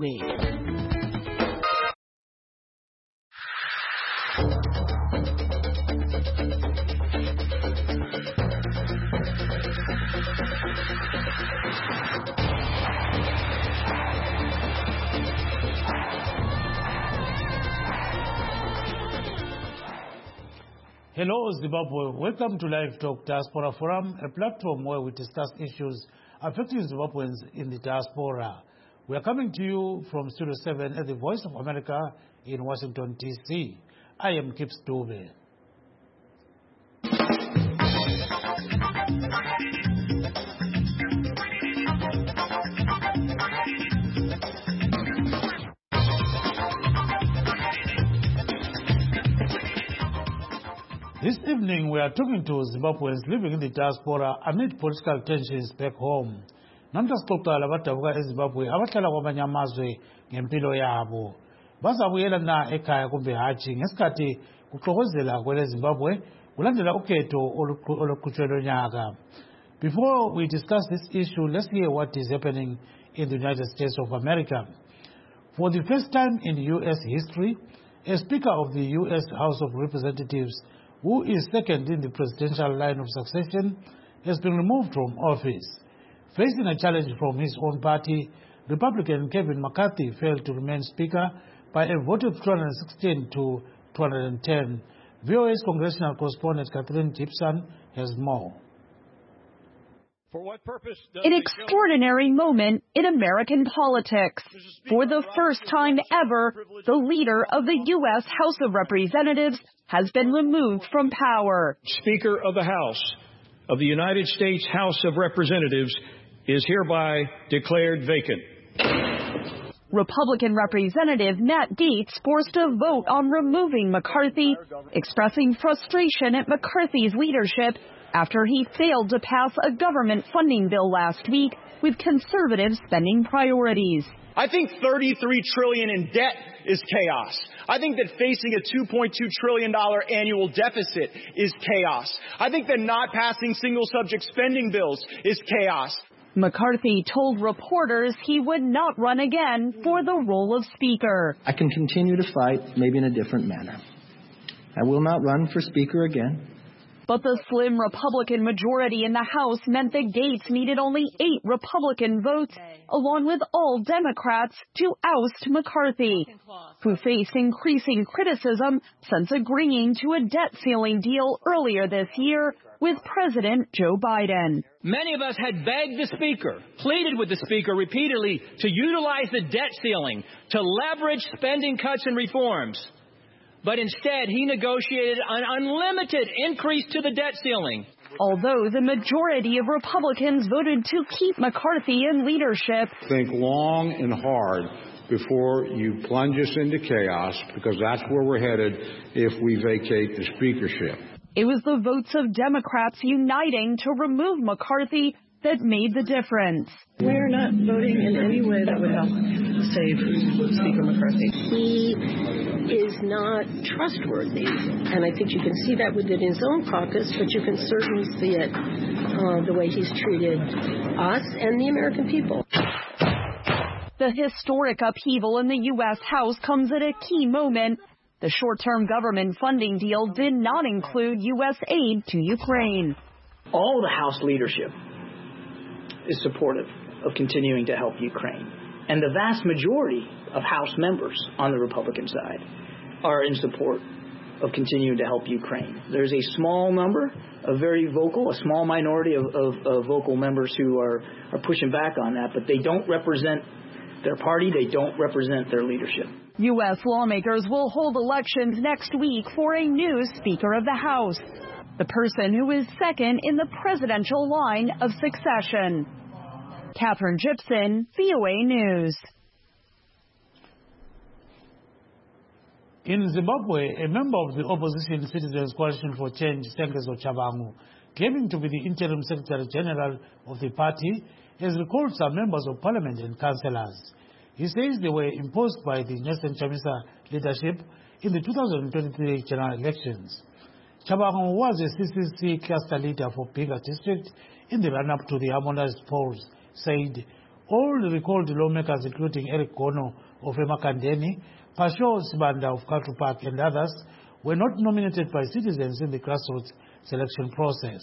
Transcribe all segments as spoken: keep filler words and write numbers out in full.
Dube. Hello, Zimbabwe. Welcome to Live Talk Diaspora Forum, a platform where we discuss issues affecting Zimbabweans in the diaspora. We are coming to you from Studio seven at the Voice of America in Washington, D C. I am Kips Dube. This evening, we are talking to Zimbabweans living in the diaspora amid political tensions back home. Namhla sixoxala abadabuka eZimbabwe abahlala kwamanye amazwe ngempilo yabo. Bazabuyela na ekhaya kumbe hatshi ngesikhathi kuxokozela kwele Zimbabwe kulandela ukhetho oluqhutshwe lonyaka. Before we discuss this issue, let's hear what is happening in the United States of America. For the first time in U S history, a Speaker of the U S House of Representatives who is second in the presidential line of succession, has been removed from office. Facing a challenge from his own party, Republican Kevin McCarthy failed to remain Speaker by a vote of two hundred sixteen to two hundred ten. V O A's congressional correspondent Catherine Gibson has more. For what purpose does An extraordinary moment in American politics. For the first time ever, the leader of the U S House of Representatives has been removed from power. Speaker of the House of the United States House of Representatives is hereby declared vacant. Republican Representative Matt Gaetz forced a vote on removing McCarthy, expressing frustration at McCarthy's leadership after he failed to pass a government funding bill last week with conservative spending priorities. I think thirty-three trillion dollars in debt is chaos. I think that facing a two point two trillion dollars annual deficit is chaos. I think that not passing single-subject spending bills is chaos. McCarthy told reporters he would not run again for the role of Speaker. I can continue to fight, maybe in a different manner. I will not run for Speaker again. But the slim Republican majority in the House meant that Gaetz needed only eight Republican votes, along with all Democrats, to oust McCarthy, who faced increasing criticism since agreeing to a debt ceiling deal earlier this year with President Joe Biden. Many of us had begged the Speaker, pleaded with the Speaker repeatedly to utilize the debt ceiling to leverage spending cuts and reforms. But instead, he negotiated an unlimited increase to the debt ceiling. Although the majority of Republicans voted to keep McCarthy in leadership. Think long and hard before you plunge us into chaos, because that's where we're headed if we vacate the speakership. It was the votes of Democrats uniting to remove McCarthy that made the difference. We're not voting in any way that would help save Speaker McCarthy. He is not trustworthy, and I think you can see that within his own caucus, but you can certainly see it uh, the way he's treated us and the American people. The historic upheaval in the U S House comes at a key moment. The short-term government funding deal did not include U S aid to Ukraine. All the House leadership is supportive of continuing to help Ukraine. And the vast majority of House members on the Republican side are in support of continuing to help Ukraine. There's a small number, a very vocal, a small minority of, of, of vocal members who are, are pushing back on that, but they don't represent their party, they don't represent their leadership. U S lawmakers will hold elections next week for a new Speaker of the House, the person who is second in the presidential line of succession. Catherine Gibson, V O A News. In Zimbabwe, a member of the opposition Citizens Coalition for Change, Sengezo Chabangu, claiming to be the interim Secretary General of the party, has recalled some members of parliament and councillors. He says they were imposed by the Nelson Chamisa leadership in the two thousand twenty-three general elections. Chabangu was a C C C cluster leader for Bhinga district in the run-up to the harmonized polls, said All the recalled lawmakers, including Eric Gono of Emakandeni, Pasho Sibanda of Katru Park and others, were not nominated by citizens in the grassroots selection process.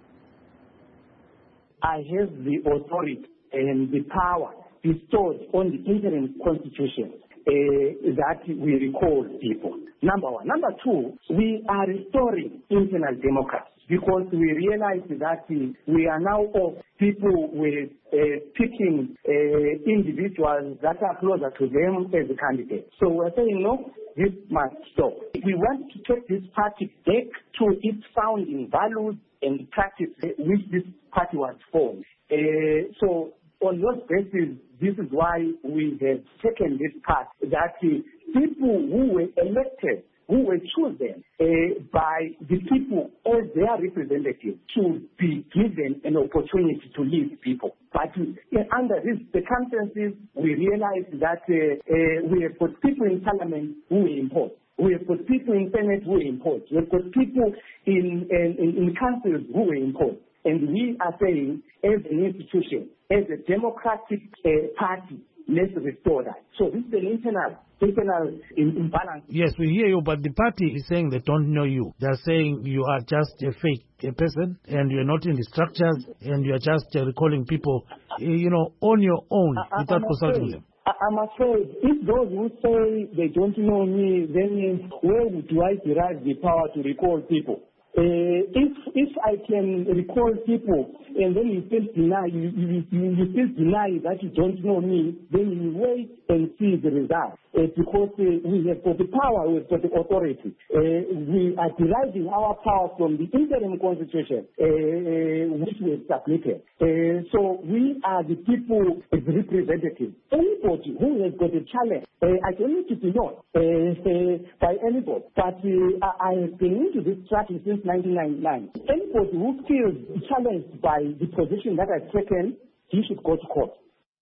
I have the authority and the power bestowed on the interim constitution uh, that we recall people. Number one. Number two, we are restoring internal democracy because we realize that we are now of people with uh, picking uh, individuals that are closer to them as a candidate. So we're saying, no, this must stop. We want to take this party back to its founding values and practice which this party was formed. Uh, so on those basis, this is why we have taken this path that uh, people who were elected, who were chosen uh, by the people as their representatives, should be given an opportunity to lead people. But uh, under these circumstances, we realize that uh, uh, we have got people in parliament who we impose. We have got people in Senate who we impose. We have got people in, in, in councils who we impose. And we are saying, as an institution, as a democratic uh, party, let's restore that. So this is an internal, internal imbalance. Yes, we hear you, but the party is saying they don't know you. They're saying you are just a fake a person, and you're not in the structures, and you're just uh, recalling people, uh, you know, on your own, I, without consulting them. I'm afraid if those who say they don't know me, then where do I derive the power to recall people? Uh, if if I can recall people and then you still deny you, you, you, you still deny that you don't know me, then you wait and see the result. Uh, because uh, we have got the power, we have got the authority. Uh, we are deriving our power from the interim constitution, uh, uh, which we have submitted. Uh, so we are the people as representatives. Anybody who has got a challenge, uh, I don't need to be known uh, uh, by anybody, but uh, I have been into this strategy since nineteen ninety-nine. Anybody who feels challenged by the position that I've taken, he should go to court.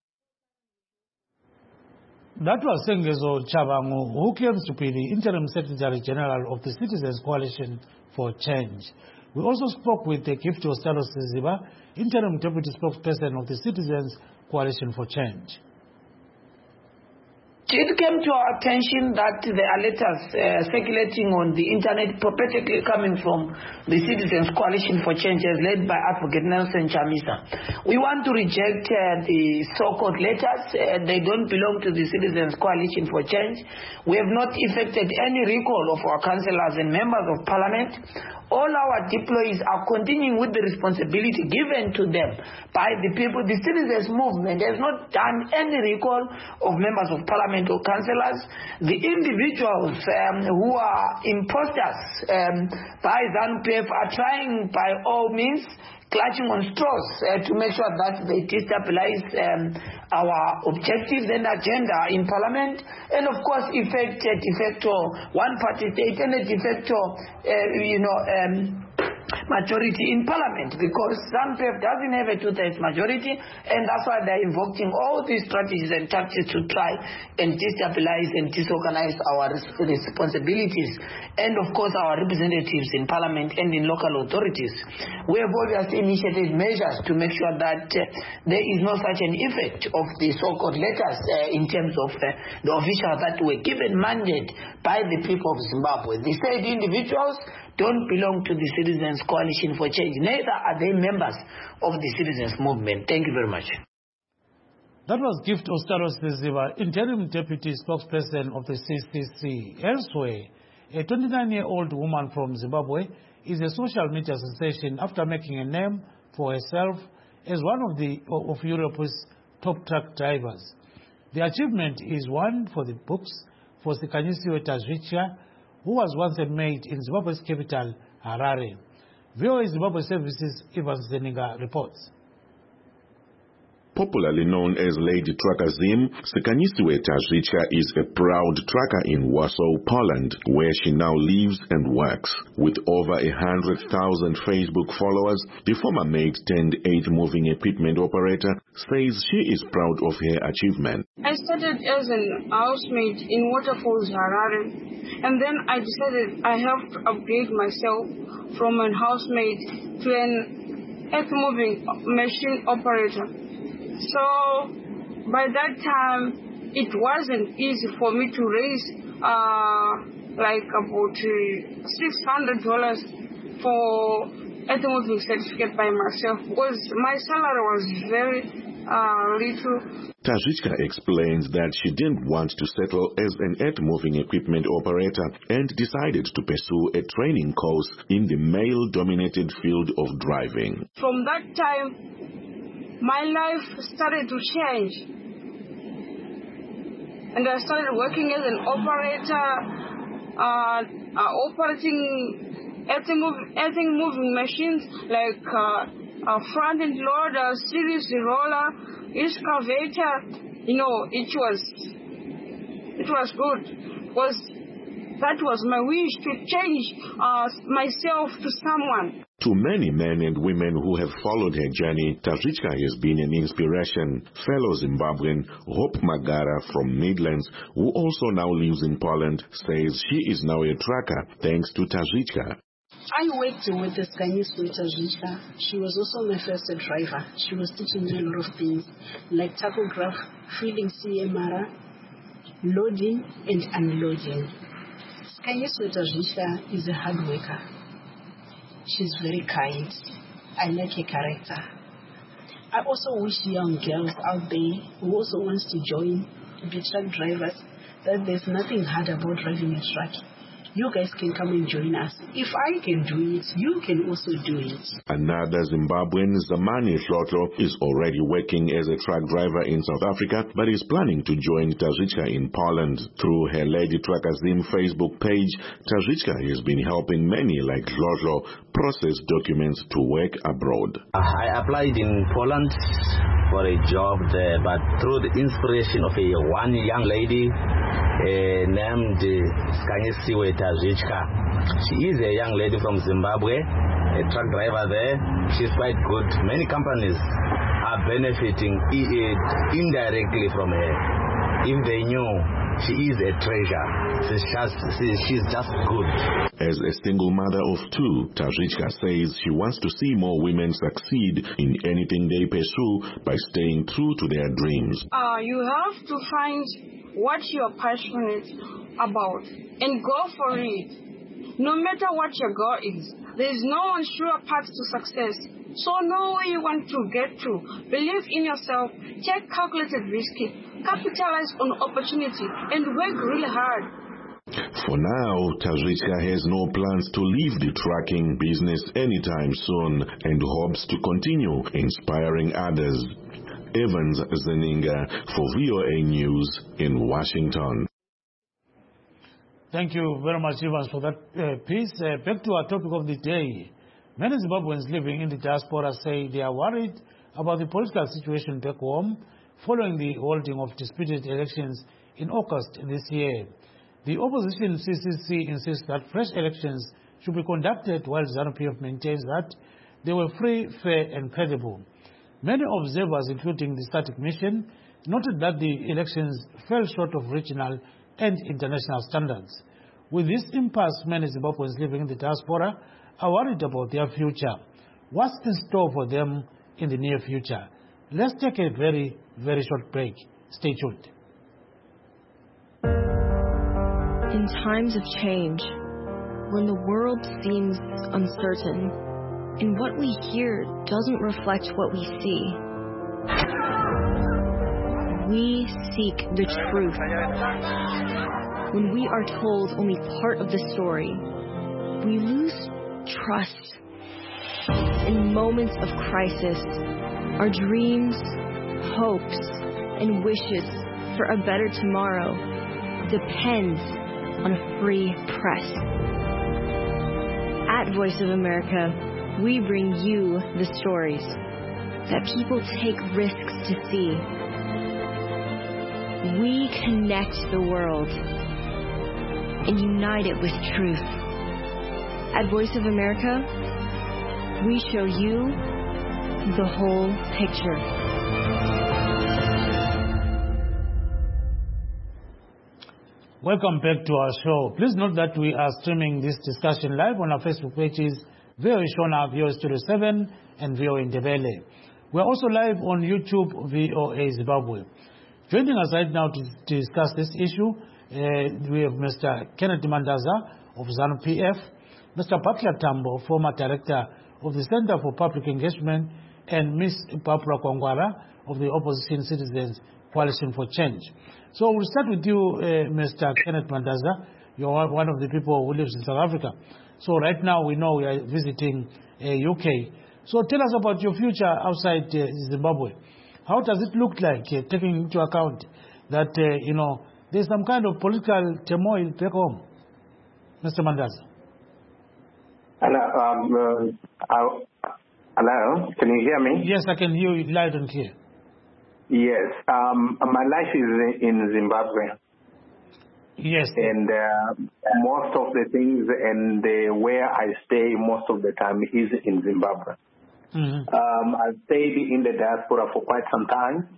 That was Sengezo Chabangu, who claims to be the Interim Secretary General of the Citizens Coalition for Change. We also spoke with the Gift Ostalos Ziba, Interim Deputy Spokesperson of the Citizens Coalition for Change. It came to our attention that there are letters uh, circulating on the internet, perpetually coming from the Citizens Coalition for Change, as led by Advocate Nelson Chamisa. We want to reject uh, the so-called letters. Uh, they don't belong to the Citizens Coalition for Change. We have not effected any recall of our councillors and members of parliament. All our deployees are continuing with the responsibility given to them by the people. The citizens movement has not done any recall of members of parliament or councillors. The individuals um, who are imposters um, by ZANU-P F are trying by all means, clutching on straws uh, to make sure that they destabilize um, our objectives and agenda in parliament, and of course effect a de facto one-party state and a de facto, uh, you know, um, majority in parliament, because ZANU-P F doesn't have a two-thirds majority, and that's why they're invoking all these strategies and tactics to try and destabilize and disorganize our responsibilities and, of course, our representatives in parliament and in local authorities. We have obviously initiated measures to make sure that uh, there is no such an effect of the so-called letters uh, in terms of uh, the officials that were given mandate by the people of Zimbabwe. The said individuals don't belong to the Citizens Coalition for Change. Neither are they members of the citizens movement. Thank you very much. That was Gift Ostalos Ziba, Interim Deputy Spokesperson of the C C C. Elsewhere, a twenty-nine-year-old woman from Zimbabwe is a social media sensation after making a name for herself as one of the of Europe's top truck drivers. The achievement is one for the books for Sikanyisiwe Tazvichia, who was once a maid in Zimbabwe's capital, Harare. V O A Zimbabwe Services, Ivan Zeninga reports. Popularly known as Lady Trucker Zim, Sikanyisiwe Tazvichia is a proud trucker in Warsaw, Poland, where she now lives and works. With over a hundred thousand Facebook followers, the former maid turned eight moving equipment operator says she is proud of her achievement. I started as a housemaid in Waterfalls, Harare, and then I decided I have to upgrade myself from a housemaid to an earth-moving machine operator. So by that time, it wasn't easy for me to raise uh, like about uh, six hundred dollars for earth moving certificate by myself because my salary was very uh, little. Tajicka explains that she didn't want to settle as an earth-moving equipment operator and decided to pursue a training course in the male-dominated field of driving. From that time, my life started to change. And I started working as an operator, uh, uh, operating earth-moving machines like uh, a front-end loader, series roller, excavator. You know, it was it was good because that was my wish to change uh, myself to someone. To many men and women who have followed her journey, Tajicka has been an inspiration. Fellow Zimbabwean Hope Magara from Midlands, who also now lives in Poland, says she is now a tracker thanks to Tajicka. I worked with the Skanyiswe Tajicka. She was also my first driver. She was teaching me a lot of things, like tachograph, feeding C M R, loading and unloading. Skanyiswe Tajicka is a hard worker. She's very kind. I like her character. I also wish young girls out there who also wants to join to be truck drivers that there's nothing hard about driving a truck. You guys can come and join us. If I can do it, you can also do it. Another Zimbabwean, Zamani Hlotlo, is already working as a truck driver in South Africa, but is planning to join Tajicka in Poland. Through her Lady Trucker Zim Facebook page, Tajicka has been helping many like Hlotlo process documents to work abroad. I applied in Poland for a job there, but through the inspiration of a one young lady uh, named Skanyiswe Tajicka. She is a young lady from Zimbabwe, a truck driver there. She's quite good. Many companies are benefiting indirectly from her. If they knew she is a treasure, she's just, she's just good. As a single mother of two, Tajicka says she wants to see more women succeed in anything they pursue by staying true to their dreams. Uh, you have to find what you're passionate about and go for it. No matter what your goal is, there is no one sure path to success. So know where you want to get to. Believe in yourself. Take calculated risk. Capitalize on opportunity and work really hard. For now, Tajicka has no plans to leave the trucking business anytime soon and hopes to continue inspiring others. Evans Zeninga for V O A News in Washington. Thank you very much, Evans, for that uh, piece. Uh, back to our topic of the day. Many Zimbabweans living in the diaspora say they are worried about the political situation back home following the holding of disputed elections in August this year. The opposition C C C insists that fresh elections should be conducted, while ZANU-P F maintains that they were free, fair and credible. Many observers, including the Static Mission, noted that the elections fell short of regional and international standards. With this impasse, many Zimbabweans living in the diaspora are worried about their future. What's in store for them in the near future? Let's take a very, very short break. Stay tuned. In times of change, when the world seems uncertain, and what we hear doesn't reflect what we see, we seek the truth. When we are told only part of the story, we lose trust. In moments of crisis, our dreams, hopes, and wishes for a better tomorrow depends on a free press. At Voice of America, we bring you the stories that people take risks to see. We connect the world and unite it with truth. At Voice of America, we show you the whole picture. Welcome back to our show. Please note that we are streaming this discussion live on our Facebook pages, V O A Shona, V O A Studio seven, and V O A Ndebele. We are also live on YouTube, V O A Zimbabwe. Joining us right now to, to discuss this issue, uh, we have Mister Kenneth Mandaza of ZANU P F, Mister Butler Tambo, former director of the Center for Public Engagement, and Miz Barbara Kwangwara of the Opposition Citizens Coalition for Change. So we'll start with you, uh, Mister Kenneth Mandaza. You're one of the people who lives in South Africa. So right now we know we are visiting uh, U K. So tell us about your future outside uh, Zimbabwe. How does it look like, uh, taking into account that, uh, you know, there's some kind of political turmoil back home? Mister Mandaza. Hello, um, uh, hello, can you hear me? Yes, I can hear you loud and clear. Yes, um, my life is in Zimbabwe. Yes. And uh, most of the things and uh, where I stay most of the time is in Zimbabwe. Mm-hmm. Um, I've stayed in the diaspora for quite some time,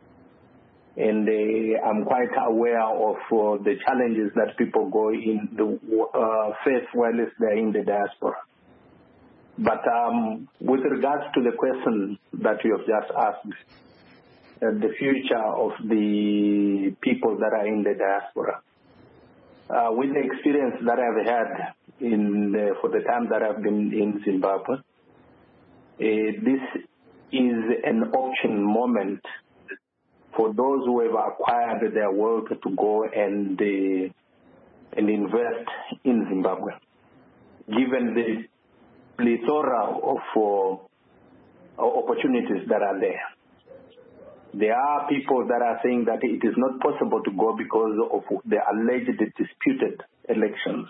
and uh, I'm quite aware of uh, the challenges that people go in the uh, face while they're in the diaspora. But um, with regards to the question that you have just asked, uh, the future of the people that are in the diaspora, uh, with the experience that I've had in the, for the time that I've been in Zimbabwe, Uh, this is an option moment for those who have acquired their wealth to go and uh, and invest in Zimbabwe, given the plethora of uh, opportunities that are there. There are people that are saying that it is not possible to go because of the alleged disputed elections.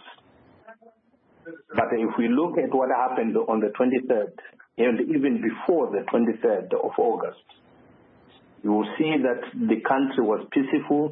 But if we look at what happened on the twenty-third, and even before the twenty-third of August, you will see that the country was peaceful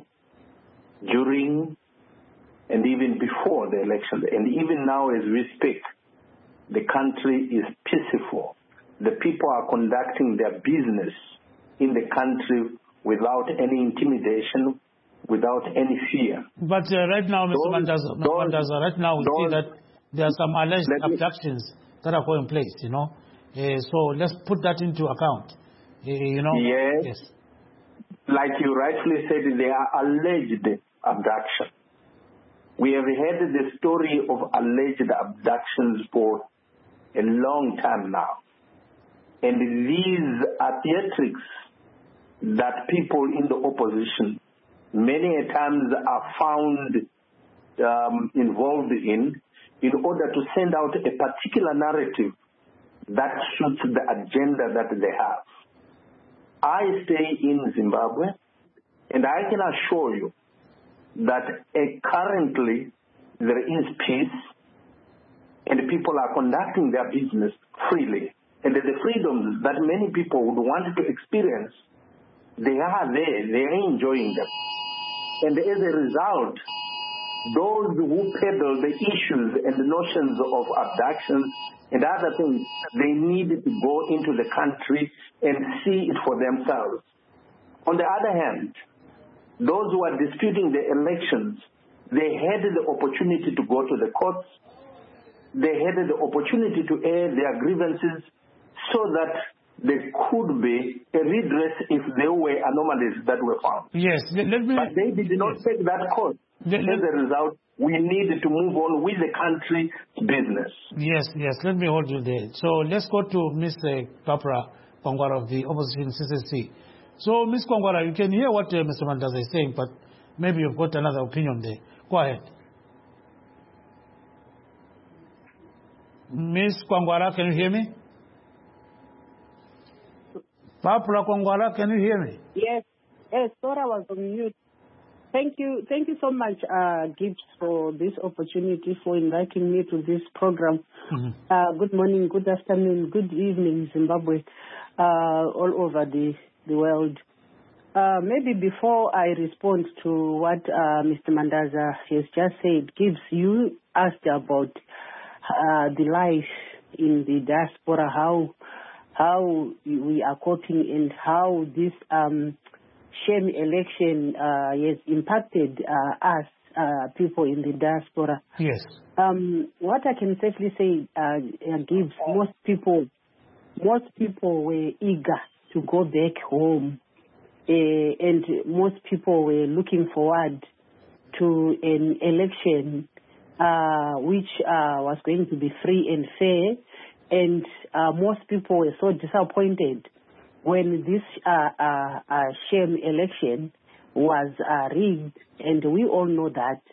during and even before the election. And even now as we speak, the country is peaceful. The people are conducting their business in the country without any intimidation, without any fear. But uh, right now, Mister Mandaza, Mandaza, right now we those, see that there are some alleged abductions that are going place, you know. Uh, so let's put that into account. Uh, you know. Yes. yes. Like you rightfully said, they are alleged abduction. We have heard the story of alleged abductions for a long time now. And these are theatrics that people in the opposition many a times are found um, involved in in order to send out a particular narrative that suits the agenda that they have. I stay in Zimbabwe, and I can assure you that uh, currently there is peace, and people are conducting their business freely. And the freedoms that many people would want to experience, they are there, they are enjoying them. And as a result, those who peddle the issues and the notions of abductions and other things, they need to go into the country and see it for themselves. On the other hand, those who are disputing the elections, they had the opportunity to go to the courts. They had the opportunity to air their grievances so that there could be a redress if there were anomalies that were found. Yes, let me... But they did not yes. take that course. Let, As a result, we need to move on with the country's business. Yes, yes, let me hold you there. So let's go to Miz Barbara Kwangwara of the Opposition C C C. So, Miz Kwangwara, you can hear what uh, Mister Mandaza is saying, but maybe you've got another opinion there. Go ahead. Miz Kwangwara, can you hear me? Barbara Kwangwara, can you hear me? Yes. Yes, sorry, I was on mute. Thank you. Thank you so much, uh, Gibbs, for this opportunity, for inviting me to this program. Mm-hmm. Uh, good morning, good afternoon, good evening, Zimbabwe, uh, all over the, the world. Uh, maybe before I respond to what uh, Mister Mandaza has just said, Gibbs, you asked about uh, the life in the diaspora, how how we are coping and how this um, shame election uh, has impacted uh, us, uh, people in the diaspora. Yes. Um, what I can safely say, uh, Gibbs, most people, most people were eager to go back home. uh, and most people were looking forward to an election uh, which uh, was going to be free and fair, and uh, most people were so disappointed when this uh, uh, uh, sham election was uh, rigged, and we all know that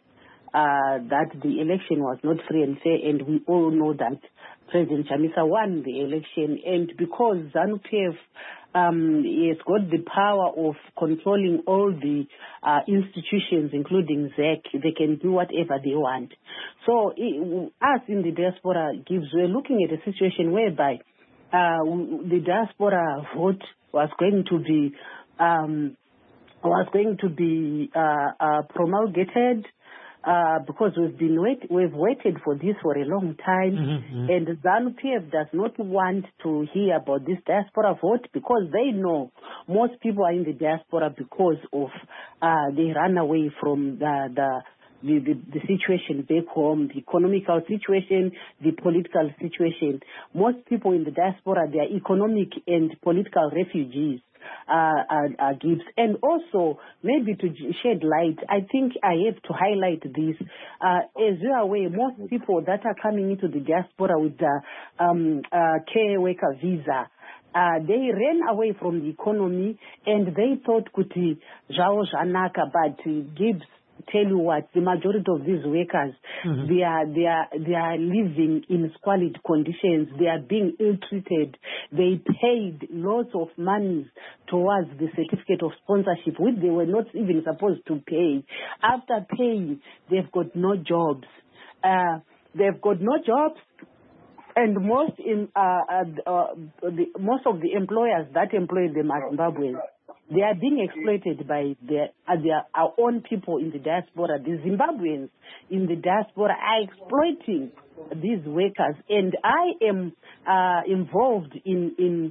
uh, that the election was not free and fair, and we all know that President Chamisa won the election, and because ZANU-P F um, has got the power of controlling all the uh, institutions, including Z E C, they can do whatever they want. So it, us in the diaspora gives, we're looking at a situation whereby uh, the diaspora vote was going to be um, was going to be uh, uh, promulgated. Uh, because we've been wait, we've waited for this for a long time, mm-hmm. and ZANU-P F does not want to hear about this diaspora vote because they know most people are in the diaspora because of uh, they run away from the the, the the the situation back home, the economical situation, the political situation. Most people in the diaspora, they are economic and political refugees. Uh, uh, uh, gives. And also, maybe to shed light, I think I have to highlight this. Uh, as you are aware, most people that are coming into the diaspora with the um, uh, care worker visa, uh, they ran away from the economy and they thought kuti Jao Janaka, but Gibbs tell you what, the majority of these workers, mm-hmm. they are they are they are living in squalid conditions. They are being ill-treated. They paid lots of money towards the certificate of sponsorship, which they were not even supposed to pay. After paying, they've got no jobs. Uh, they've got no jobs. And most in uh, uh, uh, the, most of the employers that employ them are Zimbabweans. They are being exploited by their, uh, their our own people in the diaspora. The Zimbabweans in the diaspora are exploiting these workers, and I am uh, involved in in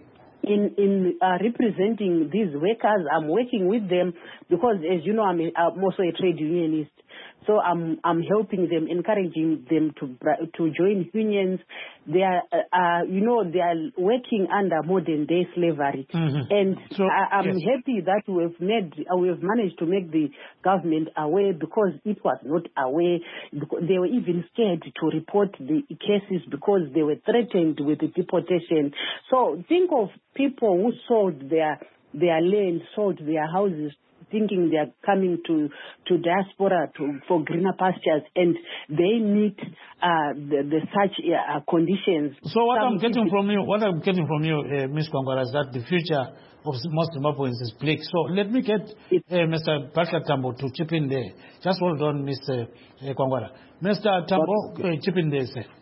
in in uh, representing these workers. I'm working with them because, as you know, I'm, a, I'm also a trade unionist. So I'm I'm helping them, encouraging them to to join unions. They are, uh, you know, they are working under modern day slavery, mm-hmm. and so, I, I'm yes. happy that we've made uh, we've managed to make the government aware because it was not aware. Because they were even scared to report the cases because they were threatened with the deportation. So think of people who sold their their land, sold their houses, thinking they are coming to, to diaspora to, for greener pastures, and they meet uh, the, the such uh, conditions. So what Some I'm getting from you, what I'm getting from you, uh, Miz Kwangwala, is that the future of most Zimbabweans is bleak. So let me get uh, Mister Butler Tambo to chip in there. Just hold on, Mister Uh, Kwangwala. Mister Tambo, uh, chip in there, sir.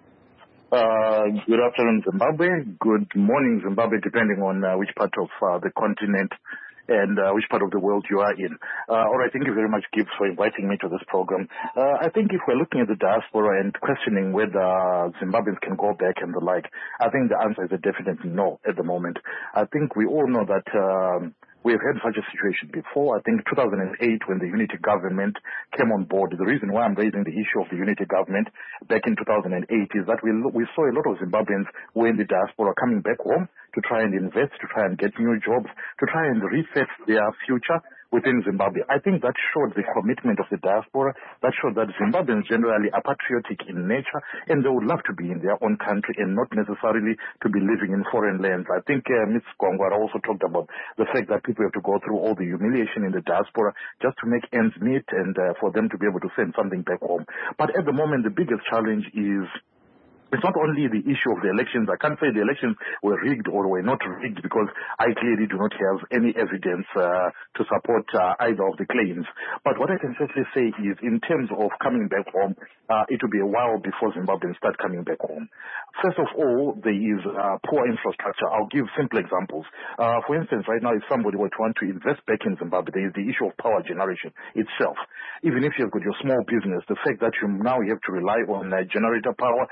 Uh, good afternoon, Zimbabwe. Good morning, Zimbabwe, depending on uh, which part of uh, the continent and uh, which part of the world you are in. Uh, all right, thank you very much, Gibbs, for inviting me to this program. Uh, I think if we're looking at the diaspora and questioning whether Zimbabweans can go back and the like, I think the answer is a definite no at the moment. I think we all know that um, we've had such a situation before. I think two thousand eight, when the unity government came on board, the reason why I'm raising the issue of the unity government back in two thousand eight is that we we saw a lot of Zimbabweans who were in the diaspora coming back home to try and invest, to try and get new jobs, to try and reset their future within Zimbabwe. I think that showed the commitment of the diaspora. That showed that Zimbabweans generally are patriotic in nature and they would love to be in their own country and not necessarily to be living in foreign lands. I think uh, Miz Kwangwala also talked about the fact that people have to go through all the humiliation in the diaspora just to make ends meet and uh, for them to be able to send something back home. But at the moment, the biggest challenge is it's not only the issue of the elections. I can't say the elections were rigged or were not rigged because I clearly do not have any evidence uh, to support uh, either of the claims. But what I can safely say is in terms of coming back home, uh, it will be a while before Zimbabweans start coming back home. First of all, there is uh, poor infrastructure. I'll give simple examples. Uh, for instance, right now, if somebody were to want to invest back in Zimbabwe, there is the issue of power generation itself. Even if you've got your small business, the fact that you now have to rely on uh, generator power, you now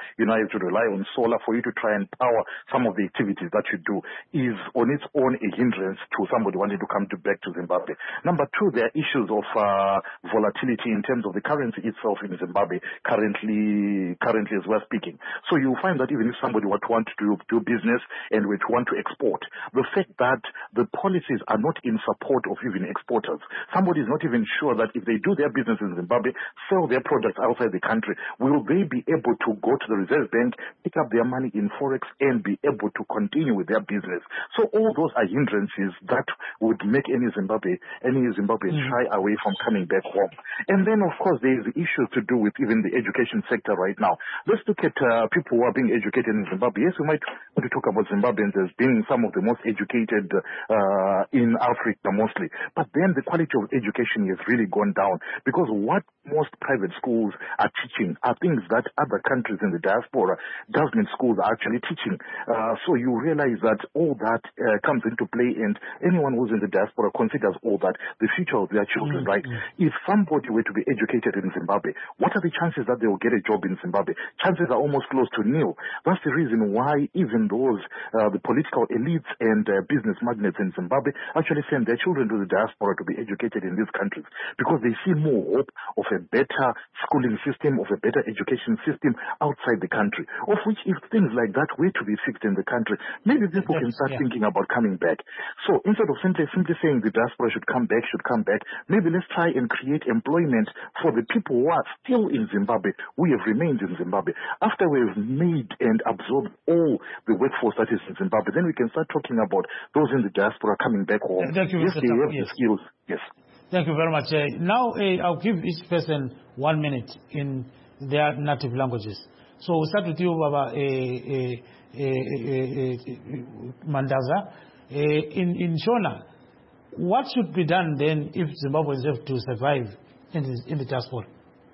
have to rely on solar for you to try and power some of the activities that you do is on its own a hindrance to somebody wanting to come to back to Zimbabwe. Number two, there are issues of uh, volatility in terms of the currency itself in Zimbabwe currently, currently as we're speaking. So you find that even if somebody were to want to do, do business and were to want to export, the fact that the policies are not in support of even exporters, somebody is not even sure that if they do their business in Zimbabwe, sell their products outside the country, will they be able to go to the Reserve Bank, pick up their money in Forex and be able to continue with their business? So all those are hindrances that would make any Zimbabwe, any Zimbabwean mm. shy away from coming back home. And then, of course, there is issues to do with even the education sector right now. Let's look at uh, people who are being educated in Zimbabwe. Yes, we might want to talk about Zimbabweans as being some of the most educated uh, in Africa mostly. But then the quality of education has really gone down, because what most private schools are teaching are things that other countries in the diaspora, government schools are actually teaching. Uh, so you realize that all that uh, comes into play, and anyone who's in the diaspora considers all that, the future of their children, mm-hmm. right? If somebody were to be educated in Zimbabwe, what are the chances that they will get a job in Zimbabwe? Chances are almost close to nil. That's the reason why even those, uh, the political elites and uh, business magnates in Zimbabwe actually send their children to the diaspora to be educated in these countries, because they see more hope of a better schooling system, of a better education system outside the country, of which if things like that were to be fixed in the country, maybe people can start yeah. thinking about coming back. So instead of simply simply saying the diaspora should come back, should come back, maybe let's try and create employment for the people who are still in Zimbabwe, who have remained in Zimbabwe. After we've made and absorbed all the workforce that is in Zimbabwe, then we can start talking about those in the diaspora coming back home. Thank you, yes, Mister they have yes. the skills. Yes. Thank you very much. Uh, now uh, I'll give each person one minute in their native languages. So we'll start with you, Baba uh, uh, uh, uh, uh, Mandaza. Uh, in, in Shona, what should be done then if Zimbabweans have to survive in the, in the diaspora?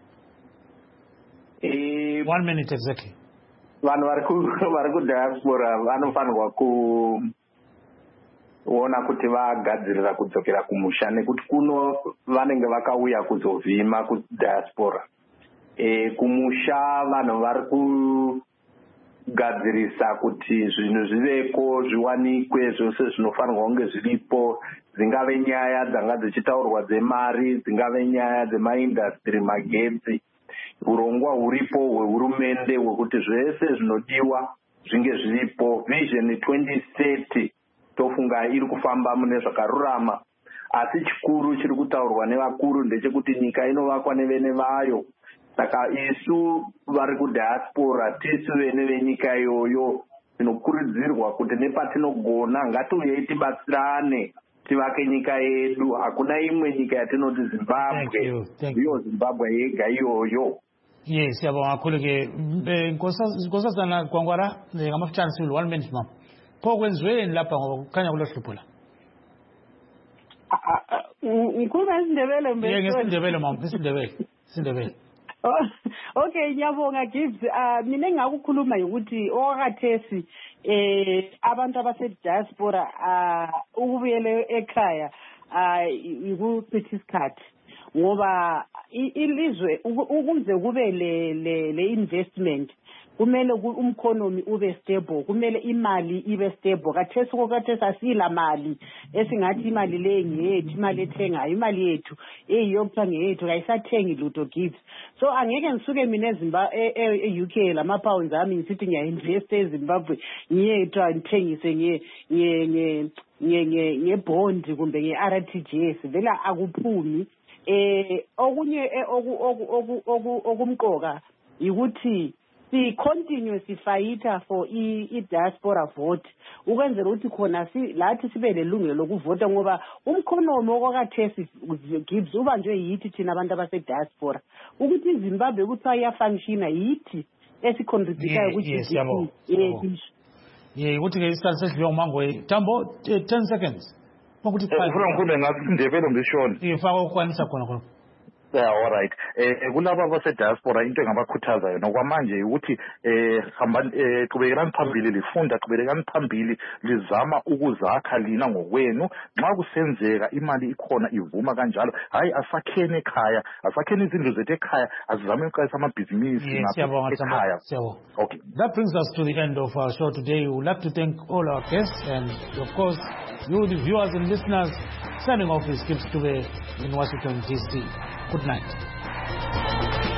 Uh, one minute exactly. Vanhu vari kudiaspora vanofanirwa kuona kuti vagadzirira kudzokera kumusha, nekuti kuno vanenge vakauya kuzovhima kudiaspora. E, kumusha vanhu vari kugadzirisa kuti zvinhu zviveko, zviwanikwe zvose zvinofanirwa kunge zviripo, dzingave nyaya dzanga dzichitaurwa dzemari, dzingave nyaya dzemaindastry, magetsi, urongwa huripo hwehurumende hwekuti zvese zvinodiwa zvinge zviripo. Vision twenty thirty tofunga iri kufamba mune zvakarurama, asi chikuru chiri kutaurwa nevakuru ndechekuti nyika inovakwa nevene vayo. Saka isu vari kudiaspora, tisu vene venyika iyoyo, tinokurudzirwa kuti nepatinogona ngatiuye tibatsirane tivake nyika yedu. Hakuna imwe nyika yatinoti Zimbabwe, iyo Zimbabwe yega iyoyo. Yes, yabonga kakhulu ke Nkosazana Gwangwara ngamafutshane one minute mama. Pho kwenziweni lapha ngoba kukhanya kulohlupho la? Ngikhuluma isiNdebele mbe. Yebo, ngesindebele mama, isindebele, isindebele. Okay, ngiyabonga Gibbs. Ah mina engakukhuluma ukuthi okakathesi eh abantu abase diaspora ah ukubuyela ekhaya ah ikuchitha isikhathi, ngoba ilizwe ukuze kube le le investment kumele umkhonomi ube stable, kumele imali ibe stable. Kathesi kokathesi asila mali esingathi imali le ngeyethu, imali ethengayo, imali yethu eyiyokuthiwa ngeyethu kayisathengi lutho Gibbs. So angeke ngisuke mina eZimbabwe e-U K lama pounds ami ngisithi ngiya invest eZimbabwe ngiyethu ngithengise nge nge nge nge bond kumbe nge R T G S, vela akuphumi. Eh okunye oku oku okumqoka ukuthi si continue sifighter for i diaspora vote, ukwenzela ukuthi khona si lathi sibe lelungelo lokuvota, ngoba umkhonomi okakathesi Gibbs ubanjwe yithi thina abantu abase diaspora, ukuthi iZimbabwe kuthiwa iyafunctiona yithi esicontributayo ukuthi yes yabo yeah ukuthi ke isikhathi sesidliwe umango Tambo ten seconds ukuthi ufuna ngikhuluma ngathi Ndebele mbishona ifaka ukwanisa khona khona Yeah, all right. Eh kulaba base diaspora into engabakhuthaza yona kwamanje ukuthi eh hambani eh qhubekani phambili lifunda qhubekani phambili lizama ukuzakha lina ngokwenu nxa kusenzeka imali ikhona ivuma kanjalo hayi asakhene ekhaya asakhene izindlu zethu ekhaya azizame ukuqalisa amabhizinisi ekhaya. Okay. That brings us to the end of our show today. We would like to thank all our guests and of course you the viewers and listeners. Signing off is Gibbs Tube in Washington D C. Good night.